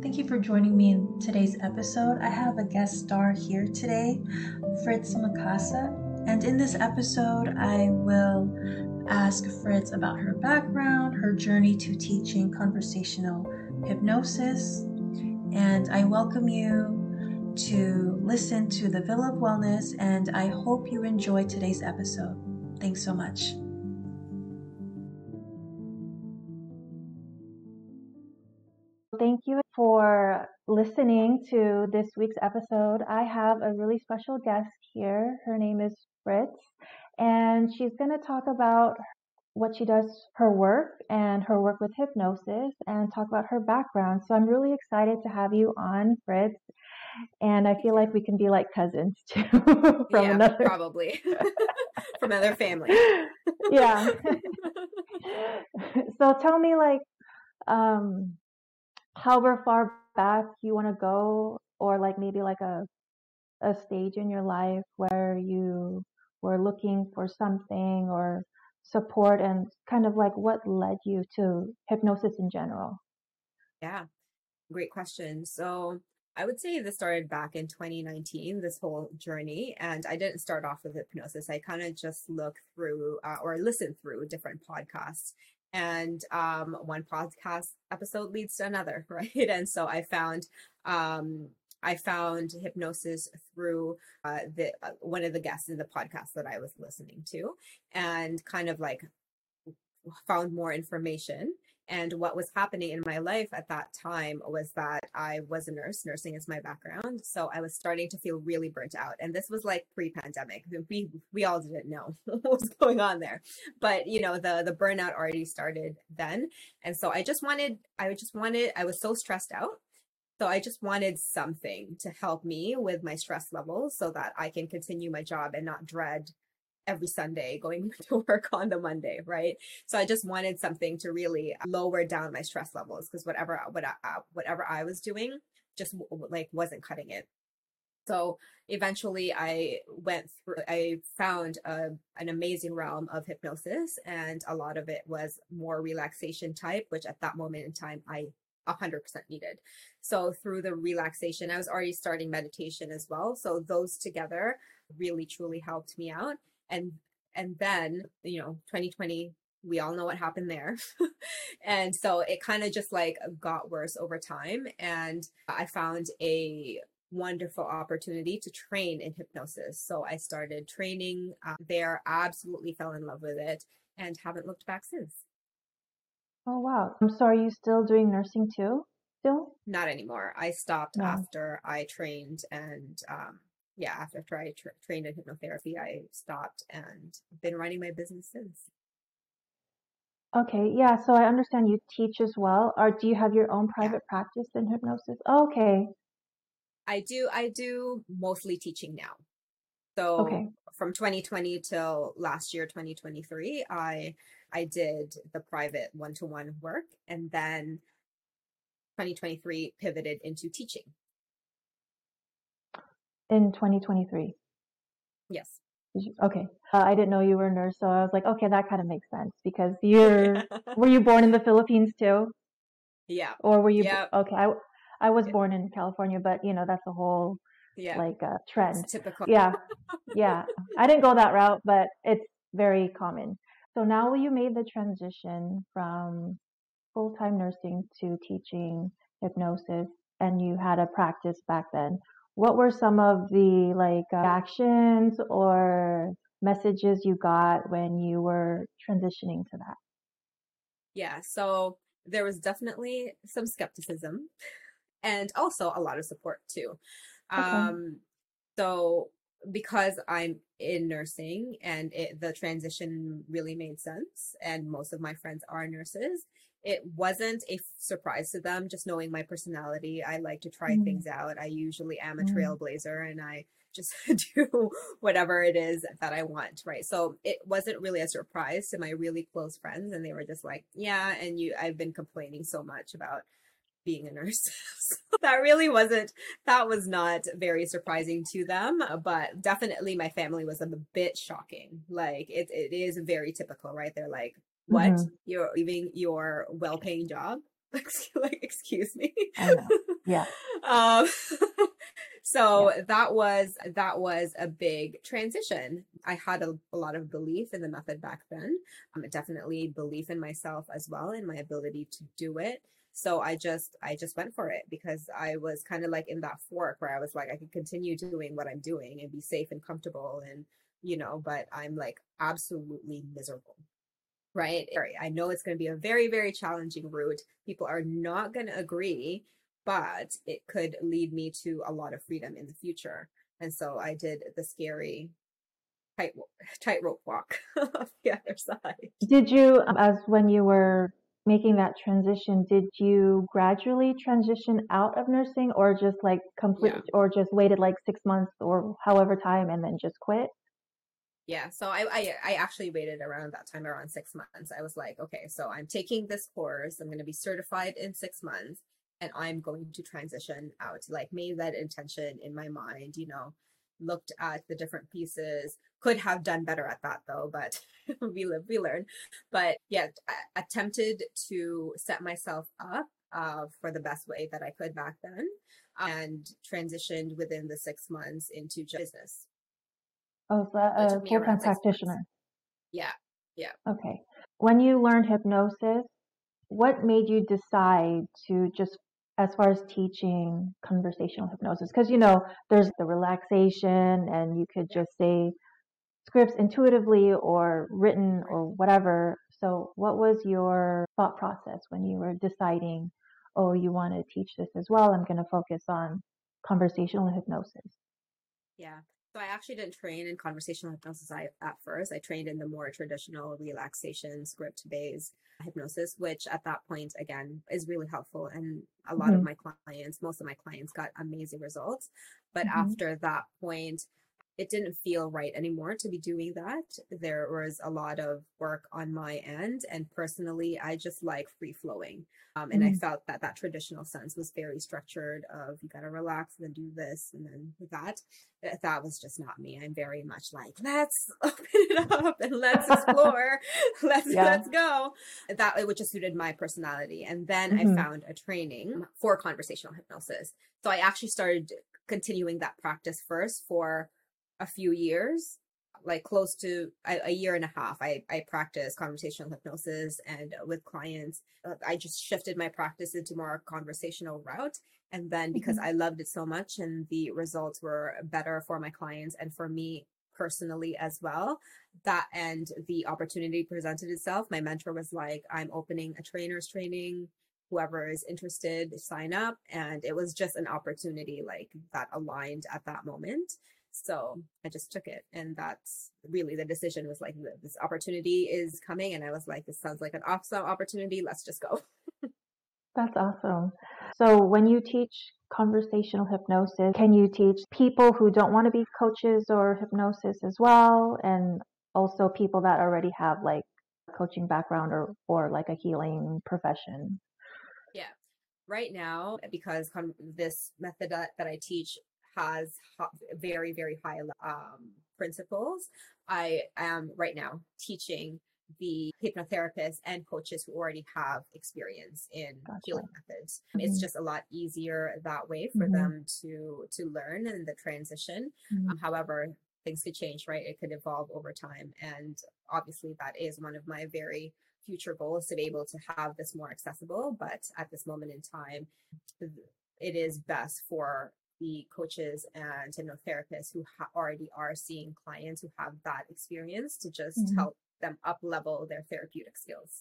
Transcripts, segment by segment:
Thank you for joining me in today's episode. I have a guest star here today, Fritz Makasa. And in this episode, I will ask Fritz about her background, her journey to teaching conversational hypnosis. And I welcome you to listen to the Villa of Wellness, and I hope you enjoy today's episode. Thanks so much. Thank you for listening to this week's episode. I have a really special guest here. Her name is Fritz, and she's going to talk about what she does, her work, and her work with hypnosis, and talk about her background. So I'm really excited to have you on, Fritz. And I feel like we can be like cousins too probably from another family. Yeah. So tell me, however far back you want to go, or maybe a stage in your life where you were looking for something or support, and kind of what led you to hypnosis in general. Yeah, great question. So I would say this started back in 2019, this whole journey. And I didn't start off with hypnosis. I kind of just looked through or listened through different podcasts. And one podcast episode leads to another, right? And so I found hypnosis through the one of the guests in the podcast that I was listening to, and kind of found more information. And what was happening in my life at that time was that I was a nurse. Nursing is my background. So I was starting to feel really burnt out. And this was like pre-pandemic. We all didn't know what was going on there. But the burnout already started then. And so I was so stressed out. So I just wanted something to help me with my stress levels so that I can continue my job and not dread every Sunday going to work on the Monday, right? So I just wanted something to really lower down my stress levels, because whatever I was doing just wasn't cutting it. So eventually I found an amazing realm of hypnosis, and a lot of it was more relaxation type, which at that moment in time I 100% needed. So through the relaxation, I was already starting meditation as well. So those together really truly helped me out. And then 2020, we all know what happened there. And so it kind of just got worse over time. And I found a wonderful opportunity to train in hypnosis. So I started training there, absolutely fell in love with it, and haven't looked back since. Oh, wow. So are you still doing nursing too? Still? Not anymore. I stopped after I trained, and after I trained in hypnotherapy, I stopped and been running my business since. Okay, yeah, so I understand you teach as well. Or do you have your own private practice in hypnosis? Oh, okay. I do mostly teaching now. So from 2020 till last year, 2023, I did the private one-to-one work, and then 2023 pivoted into teaching. In 2023? Yes. Okay. I didn't know you were a nurse, so I was like, okay, that kind of makes sense, because were you born in the Philippines too? Yeah. Or were you, yeah. Okay, I was born in California, but that's a whole trend. It's typical. Yeah. Yeah. I didn't go that route, but it's very common. So now you made the transition from full-time nursing to teaching hypnosis, and you had a practice back then. What were some of the actions or messages you got when you were transitioning to that? Yeah, so there was definitely some skepticism, and also a lot of support too. Okay. So because I'm in nursing, and the transition really made sense, and most of my friends are nurses, it wasn't a surprise to them. Just knowing my personality, I like to try things out. I usually am a trailblazer, and I just do whatever it is that I want, right? So it wasn't really a surprise to my really close friends, and they were just like, yeah, and I've been complaining so much about being a nurse. So that was not very surprising to them, but definitely my family was a bit shocking. It is very typical, right? They're like, what? You're leaving your well-paying job? Excuse me. I know. Yeah. um, so that was a big transition. I had a lot of belief in the method back then. Definitely belief in myself as well, in my ability to do it. So I just went for it because I was kind of like in that fork where I was like, I could continue doing what I'm doing and be safe and comfortable and, but I'm like absolutely miserable. Right. I know it's going to be a very, very challenging route. People are not going to agree, but it could lead me to a lot of freedom in the future. And so I did the scary tight tightrope walk of the other side. Did you, as when you were making that transition, did you gradually transition out of nursing or just like complete, Yeah. or just waited like 6 months or however time and then just quit? Yeah. So I actually waited around that time, around 6 months. I was like, okay, so I'm taking this course. I'm going to be certified in 6 months and I'm going to transition out. Like made that intention in my mind, looked at the different pieces, could have done better at that though, but we live, we learn. But yeah, I attempted to set myself up for the best way that I could back then and transitioned within the 6 months into business. Oh, is that So it a took me full-time around 6 months. practitioner? Yeah. Yeah. Okay. When you learned hypnosis, what made you decide to just, as far as teaching conversational hypnosis? Because, there's the relaxation and you could Yeah. just say scripts intuitively or written Right. or whatever. So what was your thought process when you were deciding, oh, you want to teach this as well? I'm going to focus on conversational hypnosis. Yeah. So I actually didn't train in conversational hypnosis at first. I trained in the more traditional relaxation script-based hypnosis, which at that point, again, is really helpful. And a lot of Mm-hmm. my clients, most of my clients got amazing results. But Mm-hmm. after that point, it didn't feel right anymore to be doing that. There was a lot of work on my end. And personally, I just like free flowing. And I Mm-hmm. felt that that traditional sense was very structured of you got to relax and then do this and then that. That was just not me. I'm very much like, let's open it up and let's explore. Yeah. Let's go. That it just suited my personality. And then I Mm-hmm. found a training for conversational hypnosis. So I actually started continuing that practice first for a few years, like close to a year and a half. I practiced conversational hypnosis and with clients. I just shifted my practice into more conversational route. And then because I loved it so much and the results were better for my clients and for me personally as well, that and the opportunity presented itself. My mentor was like, I'm opening a trainer's training. Whoever is interested, sign up. And it was just an opportunity like that aligned at that moment. So I just took it. And that's really the decision was like, this opportunity is coming. And I was like, this sounds like an awesome opportunity. Let's just go. That's awesome. So when you teach conversational hypnosis, can you teach people who don't want to be coaches or hypnosis as well? And also people that already have like a coaching background or like a healing profession? Yeah. Right now, because this method that I teach has very, very high principles, I am right now teaching the hypnotherapists and coaches who already have experience in Gotcha. healing methods. It's just a lot easier that way for Mm-hmm. them to learn and the transition. Mm-hmm. However, things could change, right? It could evolve over time. And obviously that is one of my very future goal is to be able to have this more accessible. But at this moment in time, it is best for the coaches and hypnotherapists who already are seeing clients who have that experience to just Mm-hmm. help them up level their therapeutic skills.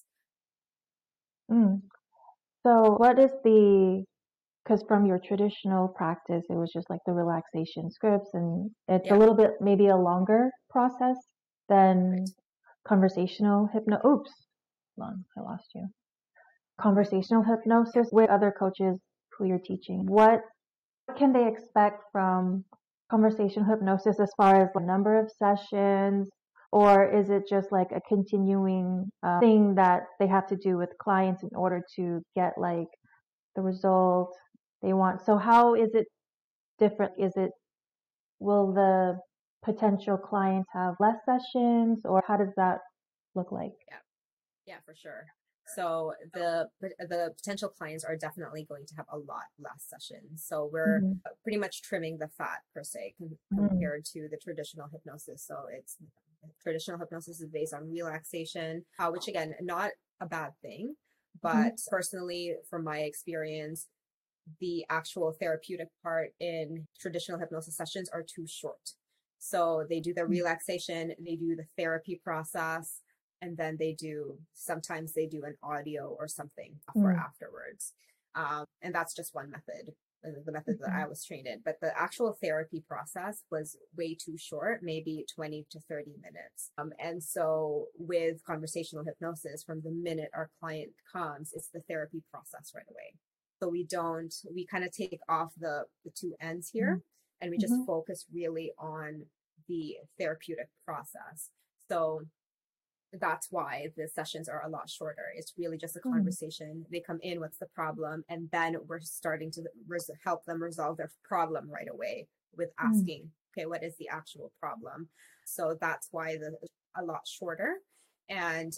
Mm. So what is because from your traditional practice, it was just like the relaxation scripts, and it's a Yeah, little bit maybe a longer process right, than conversational oops, hold on, I lost you. Conversational yeah. hypnosis with other coaches who you're teaching. What can they expect from conversational hypnosis as far as the number of sessions, or is it just like a continuing thing that they have to do with clients in order to get like the result they want? So how is it different? Will the potential clients have less sessions, or how does that look like? Yeah, yeah, for sure. So the potential clients are definitely going to have a lot less sessions. So we're Mhm. pretty much trimming the fat per se Mhm. compared to the traditional hypnosis. So it's traditional hypnosis is based on relaxation, which again, not a bad thing, but Mhm. personally, from my experience, the actual therapeutic part in traditional hypnosis sessions are too short. So they do the relaxation, they do the therapy process, and then sometimes they do an audio or something for Mhm. afterwards. And that's just one method, the method that I Mhm. was trained in. But the actual therapy process was way too short, maybe 20 to 30 minutes. And so with conversational hypnosis, from the minute our client comes, it's the therapy process right away. So we kind of take off the two ends here, and we just Mhm. focus really on the therapeutic process. So that's why the sessions are a lot shorter. It's really just a Mhm. conversation. They come in, what's the problem? And then we're starting to help them resolve their problem right away with Mhm. asking, okay, what is the actual problem? So that's why a lot shorter. And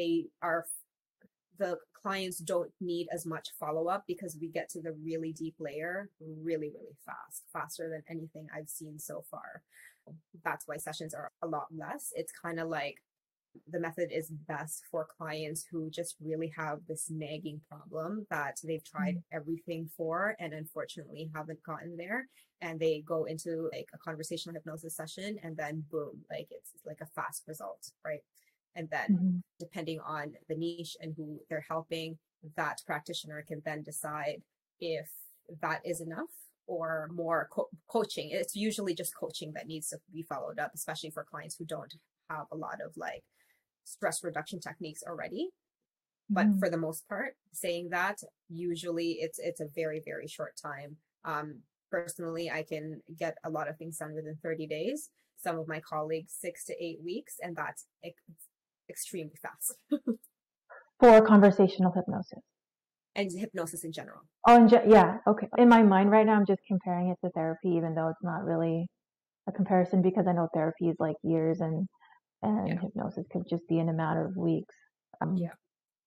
the clients don't need as much follow up because we get to the really deep layer really, really fast, faster than anything I've seen so far. That's why sessions are a lot less. It's kind of like the method is best for clients who just really have this nagging problem that they've tried everything for and unfortunately haven't gotten there. And they go into like a conversational hypnosis session and then boom, like it's like a fast result, right? And then Mhm. depending on the niche and who they're helping, that practitioner can then decide if that is enough or more coaching. It's usually just coaching that needs to be followed up, especially for clients who don't have a lot of like stress reduction techniques already. But Mhm. for the most part, saying that, usually it's a very, very short time. Personally, I can get a lot of things done within 30 days. Some of my colleagues, 6 to 8 weeks, and that's extremely fast. For conversational hypnosis. And hypnosis in general. Oh, yeah, okay. In my mind right now, I'm just comparing it to therapy, even though it's not really a comparison because I know therapy is like years and Yeah. hypnosis could just be in a matter of weeks. Yeah.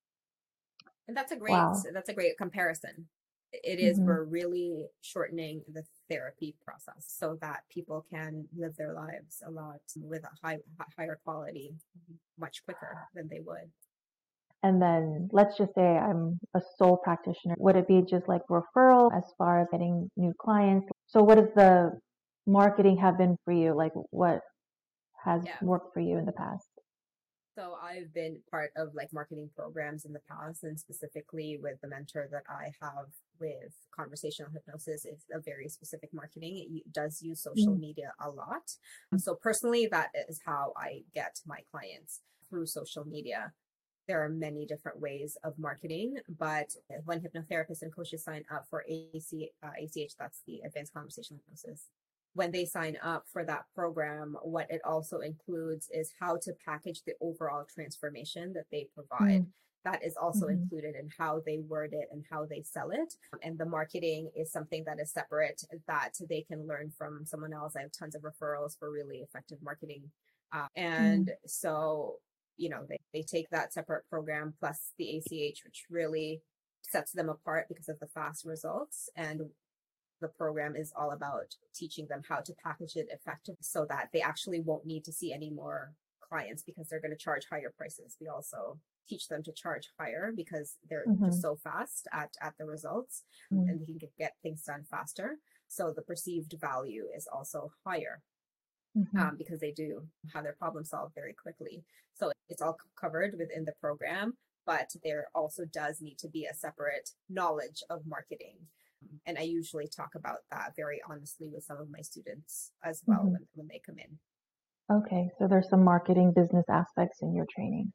And Wow. that's a great comparison. It is, Mhm. we're really shortening the therapy process so that people can live their lives a lot with a higher quality much quicker than they would. And then let's just say I'm a sole practitioner. Would it be just like referral as far as getting new clients? So what does the marketing have been for you? Like what has Yeah. worked for you in the past? So I've been part of like marketing programs in the past, and specifically with the mentor that I have with conversational hypnosis, it's a very specific marketing. It does use social Mm. media a lot. So personally, that is how I get my clients, through social media. There are many different ways of marketing, but when hypnotherapists and coaches sign up for ACH, that's the Advanced Conversational Hypnosis. When they sign up for that program, what it also includes is how to package the overall transformation that they provide. Mm. That is also Mhm. included in how they word it and how they sell it. And the marketing is something that is separate that they can learn from someone else. I have tons of referrals for really effective marketing. And Mm. so they take that separate program plus the ACH, which really sets them apart because of the fast results. And the program is all about teaching them how to package it effectively so that they actually won't need to see any more clients because they're going to charge higher prices. We also teach them to charge higher because they're just Mhm. so fast at the results, Mm. and they can get things done faster. So the perceived value is also higher, Mhm. because they do have their problem solved very quickly. So it's all covered within the program, but there also does need to be a separate knowledge of marketing. And I usually talk about that very honestly with some of my students as well Mhm. when they come in. Okay, so there's some marketing business aspects in your training.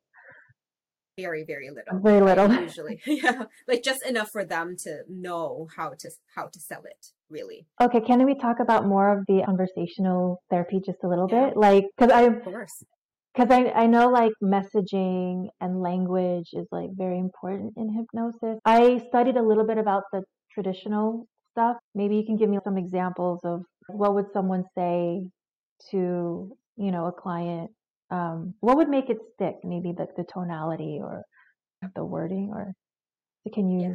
Very, very little. Very I little. usually, yeah, like just enough for them to know how to sell it, really. Okay, can we talk about more of the conversational therapy just a little Yeah, bit? Like, of course. I know like messaging and language is like very important in hypnosis. I studied a little bit about the traditional stuff. Maybe you can give me some examples of what would someone say to, a client. What would make it stick? Maybe the tonality or the wording, or can you? Yeah.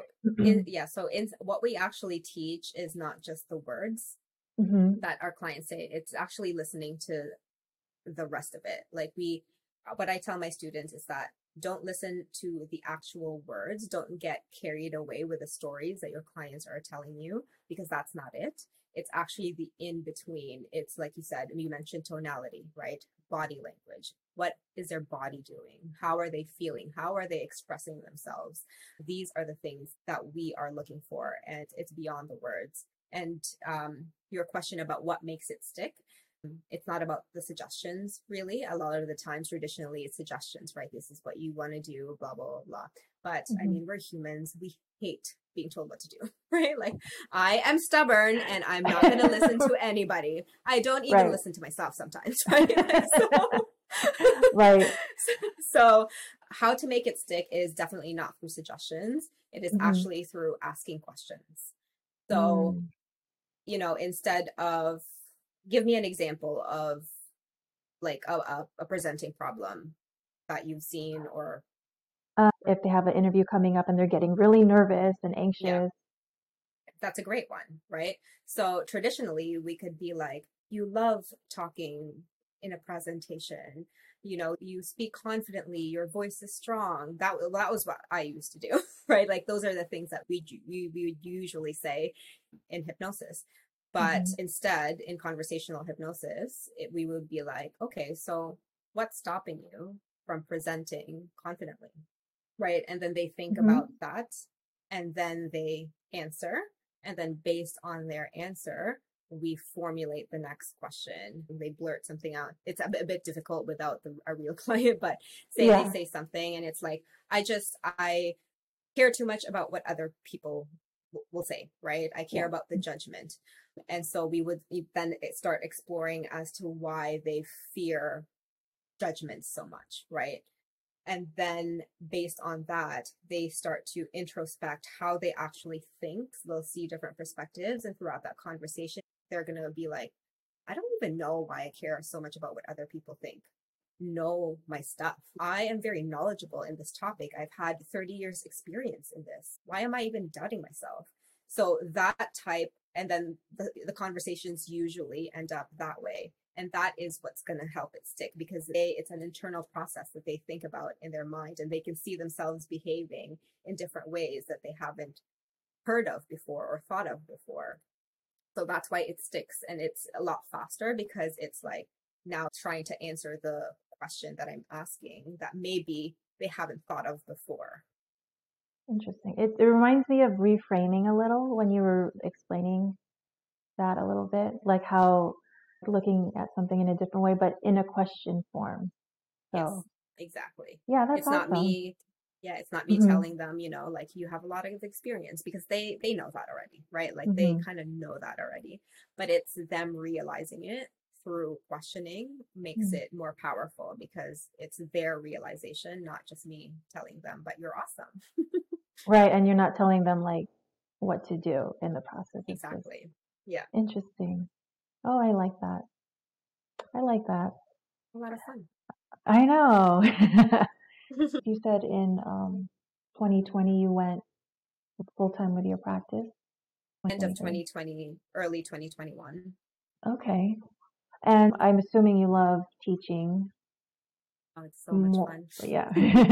So in what we actually teach is not just the words Hmm. that our clients say, it's actually listening to the rest of it. Like what I tell my students is that don't listen to the actual words. Don't get carried away with the stories that your clients are telling you, because that's not it. It's actually the in between. It's like you said, you mentioned tonality, right? Body language. What is their body doing? How are they feeling? How are they expressing themselves? These are the things that we are looking for, and it's beyond the words. And your question about what makes it stick, it's not about the suggestions, really. A lot of the times, traditionally, it's suggestions, right? This is what you want to do, blah, blah, blah, blah. But I Hmm. mean, we're humans. We hate being told what to do, right? Like, I am stubborn and I'm not going to listen to anybody. I don't even Right. listen to myself sometimes, right? Like, Right. so, how to make it stick is definitely not through suggestions. It is Hmm. actually through asking questions. So, Mm. instead of, give me an example of like a presenting problem that you've seen, or If they have an interview coming up and they're getting really nervous and yeah, anxious. that's a great one, right? So traditionally we could be like, you love talking in a presentation, you speak confidently, your voice is strong. That was what I used to do. Right? Like, those are the things that we would usually say in hypnosis. But Hmm. instead, in conversational hypnosis, we would be like, okay, so what's stopping you from presenting confidently? Right? And then they think Hmm. about that, and then they answer. And then based on their answer, we formulate the next question. They blurt something out. It's a bit difficult without a real client, but say they Yeah. say something and it's like, I care too much about what other people will say, right? I care Yeah. about the judgment. And so we would then start exploring as to why they fear judgment so much, right? And then based on that, they start to introspect how they actually think. So they'll see different perspectives. And throughout that conversation, they're going to be like, I don't even know why I care so much about what other people think. Know my stuff. I am very knowledgeable in this topic. I've had 30 years experience in this. Why am I even doubting myself? So that type, and then the conversations usually end up that way. And that is what's going to help it stick, because it's an internal process that they think about in their mind, and they can see themselves behaving in different ways that they haven't heard of before or thought of before. So that's why it sticks, and it's a lot faster, because it's like now trying to answer the question that I'm asking that maybe they haven't thought of before. Interesting. It reminds me of reframing a little when you were explaining that a little bit, like how looking at something in a different way, but in a question form. Yes, So exactly. yeah, that's It's not awesome. me. Yeah, it's not me Hmm. telling them, like, you have a lot of experience, because they know that already, right? Like, they Hmm. kind of know that already. But it's them realizing it through questioning makes Hmm. it more powerful, because it's their realization, not just me telling them, but you're awesome. Right, and you're not telling them like what to do in the process. It's just Exactly. Yeah. interesting. Oh, I like that. I like that. A lot of fun. I know. You said in 2020 you went full time with your practice. End of 2023. 2020, early 2021. Okay. And I'm assuming you love teaching Oh, it's so much more. fun. Yeah.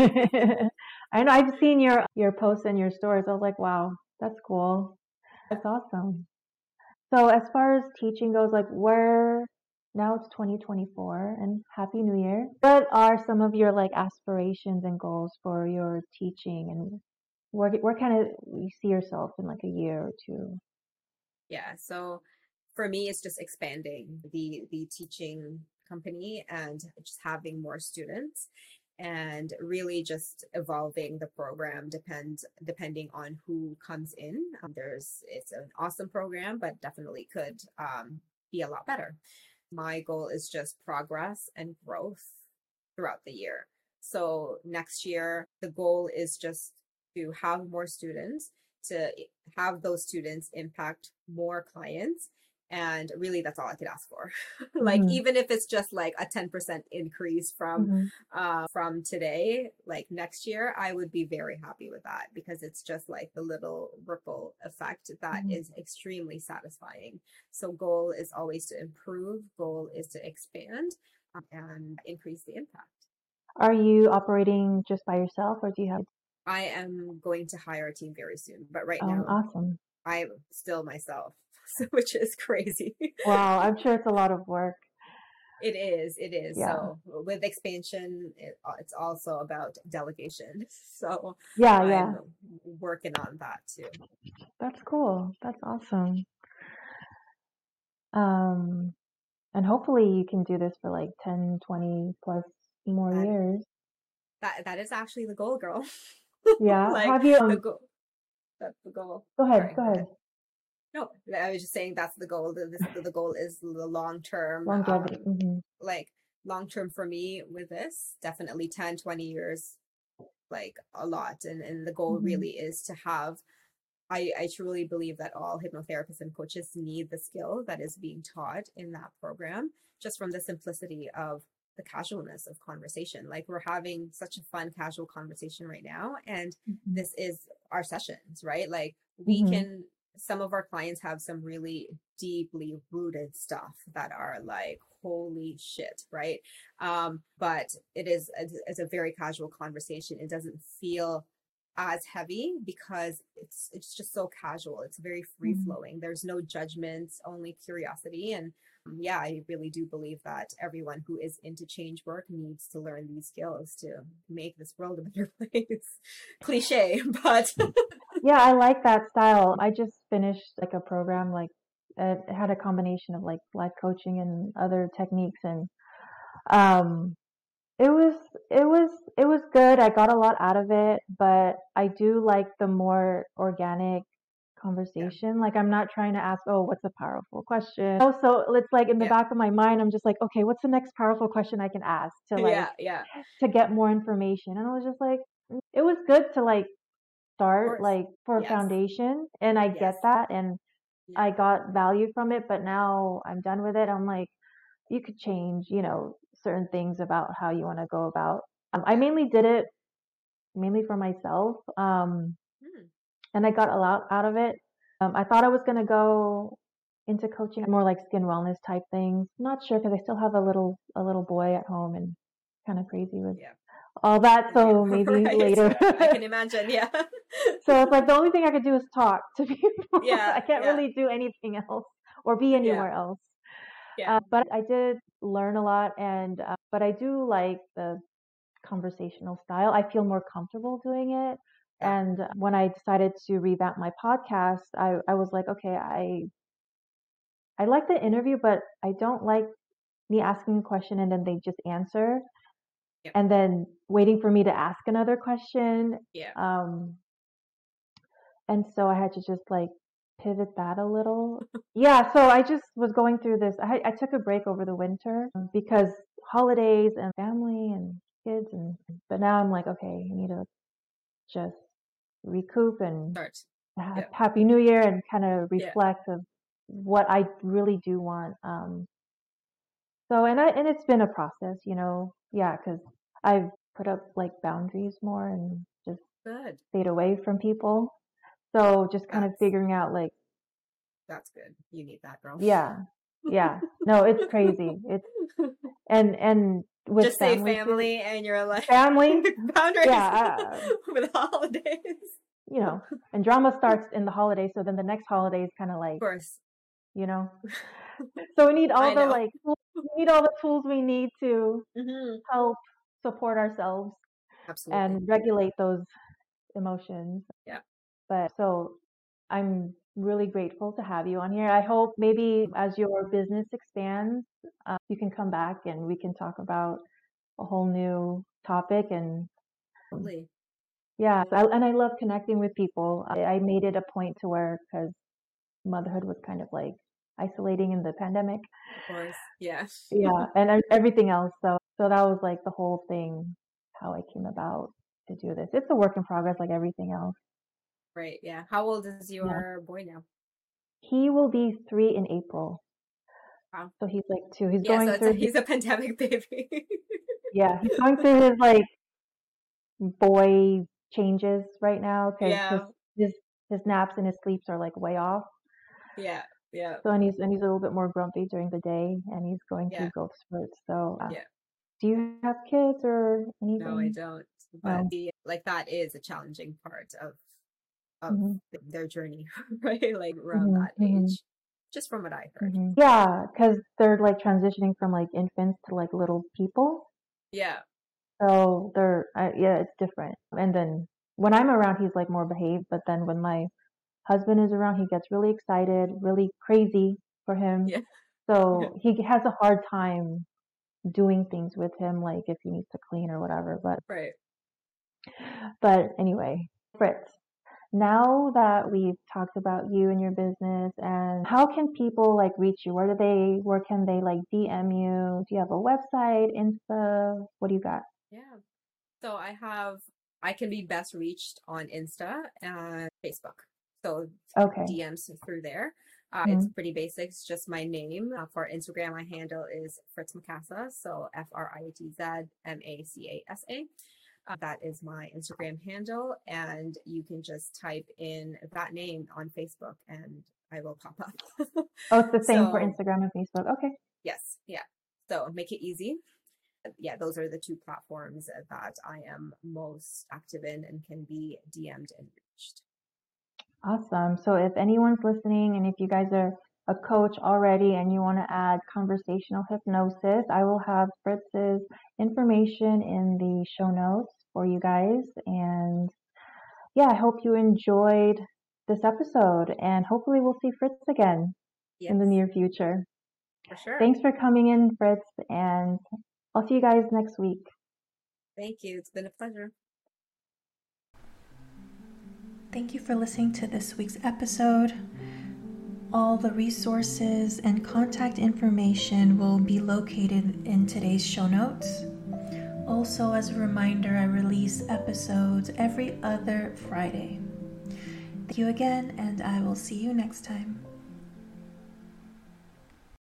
I know I've seen your posts and your stories. I was like, wow, that's cool. That's awesome. So as far as teaching goes, like where now it's 2024 and Happy New Year. What are some of your like aspirations and goals for your teaching, and where kind of you see yourself in like a year or two? Yeah. So for me, it's just expanding the teaching company and just having more students, and really just evolving the program depending on who comes in. It's an awesome program, but definitely could be a lot better. My goal is just progress and growth throughout the year. So next year, the goal is just to have more students, to have those students impact more clients, And really, that's all I could ask for. Like, Mm-hmm. even if it's just like a 10% increase Mm-hmm. from today, like next year, I would be very happy with that, because it's just like the little ripple effect that Mm-hmm. is extremely satisfying. So goal is always to improve, goal is to expand, and increase the impact. Are you operating just by yourself, or do you have? I am going to hire a team very soon, but right now Awesome. I'm still myself, which is crazy. Wow, I'm sure it's a lot of work. It is. It is. Yeah. So with expansion, it's also about delegation. So Yeah, yeah. I'm working on that too. That's cool. That's awesome. Um, and hopefully you can do this for like 10, 20 plus more That years. that is actually the goal, girl. Yeah. Like Have you, the goal. That's the goal. go ahead, Sorry, go go ahead. ahead. No, I was just saying that's the goal. The goal is the long term. Longevity. Mm-hmm. Like long term for me with this, definitely 10, 20 years, like a lot. And the goal Mm-hmm. really is to have, I truly believe that all hypnotherapists and coaches need the skill that is being taught in that program, just from the simplicity of the casualness of conversation. Like, we're having such a fun, casual conversation right now. And Mm-hmm. this is our sessions, right? Like, we Mm-hmm. can, some of our clients have some really deeply rooted stuff that are like, holy shit, right? But it's a very casual conversation. It doesn't feel as heavy because it's just so casual. It's very free Mm-hmm. flowing. There's no judgments, only curiosity. And yeah, I really do believe that everyone who is into change work needs to learn these skills to make this world a better place. Cliche, but Yeah, I like that style. I just finished like a program, like it had a combination of like life coaching and other techniques, and um, it was it was good. I got a lot out of it, but I do like the more organic yeah, conversation. Like, I'm not trying to ask, oh, what's a powerful question? So it's like in the yeah, back of my mind, I'm just like, okay, what's the next powerful question I can ask to like yeah, to get more information? And I was just like, it was good to like of start course. like for Yes, foundation, and I yes, get that, and yeah, I got value from it, but now I'm done with it. I'm like, you could change, certain things about how you want to go about. I yeah. mainly did it mainly for myself, Hmm. and I got a lot out of it. I thought I was going to go into coaching more like skin wellness type things. Not sure because I still have a little boy at home and kind of crazy with Yeah, all that. yeah, So maybe right. later. I can imagine. Yeah, So it's like the only thing I could do is talk to people. yeah, I can't yeah, really do anything else or be yeah, anywhere else. yeah. But I did learn a lot, and but I do like the conversational style. I feel more comfortable doing it. Yeah. And when I decided to revamp my podcast, I was like, okay, I like the interview, but I don't like me asking a question and then they just answer Yeah. and then waiting for me to ask another question. Yeah. Um, and so I had to just like pivot that a little. Yeah, so I just was going through this. I took a break over the winter because holidays and family and kids, and but now I'm like, okay, I need to just recoup and Start. Yeah. happy new year and kind of Yeah. reflect of what I really do want. So and it's been a process, yeah, because I've put up like boundaries more and just Good. stayed away from people. So just kind of That's figuring out like, that's good. You need that, girl. yeah, yeah, no, it's crazy. It's and with Just say family too, family and you're like family, boundaries yeah, with holidays. you know, and drama starts in the holidays. So then the next holiday is kind of Of like, course. you know, so we need all I the know. like, we need all the tools we need to Hmm. help support ourselves Absolutely. and regulate those emotions. Yeah. But so I'm really grateful to have you on here. I hope maybe as your business expands, you can come back and we can talk about a whole new topic. And Absolutely. yeah, and I love connecting with people. I made it a point to where, because motherhood was kind of like isolating in the pandemic. Of course. Yeah. Yeah, and everything else. So that was like the whole thing, how I came about to do this. It's a work in progress, like everything else. Right. Yeah. How old is Yeah. your boy now? He will be 3 in April. Wow. So he's like 2. He's Yeah, going so through he's a pandemic baby. yeah, he's going through his like boy changes right now because Yeah, his naps and his sleeps are like way off. yeah, yeah, So and he's a little bit more grumpy during the day, and he's going through yeah, growth spurts. So yeah. do you have kids or No, I anything? don't. But No. like that is a challenging part of Hmm. their journey, right? Like around Hmm. that Hmm. age, just from what I heard. Hmm. Yeah, because they're like transitioning from like infants to like little people. Yeah, So yeah, it's different. And then when I'm around, he's like more behaved. But then when my husband is around, he gets really excited, really crazy for him. yeah, yeah, So he has a hard time doing things with him, like if he needs to clean or whatever. right. But anyway, Fritz, now that we've talked about you and your business and how can people like reach you? Where can they like DM you? Do you have a website, Insta? What do you got? Yeah. So I can be best reached on Insta and Facebook. So Okay. DMs through there. It's Mhm. pretty basic. It's just my name. For Instagram, my handle is Fritz Macasa. So FRITZ MACASA. That is my Instagram handle. And you can just type in that name on Facebook and I will pop up. Oh, it's the same for So, Instagram and Facebook. Okay. yes. Yeah. So make it easy. Yeah, those are the two platforms that I am most active in and can be DM'd and reached. Awesome. So if anyone's listening and if you guys are a coach already and you want to add conversational hypnosis, I will have Fritz's information in the show notes for you guys. And yeah, I hope you enjoyed this episode and hopefully we'll see Fritz again in Yes, the near future. for sure. Thanks for coming in, Fritz, and I'll see you guys next week. Thank you. It's been a pleasure. Thank you for listening to this week's episode. All the resources and contact information will be located in today's show notes. Also, as a reminder, I release episodes every other Friday. Thank you again, and I will see you next time.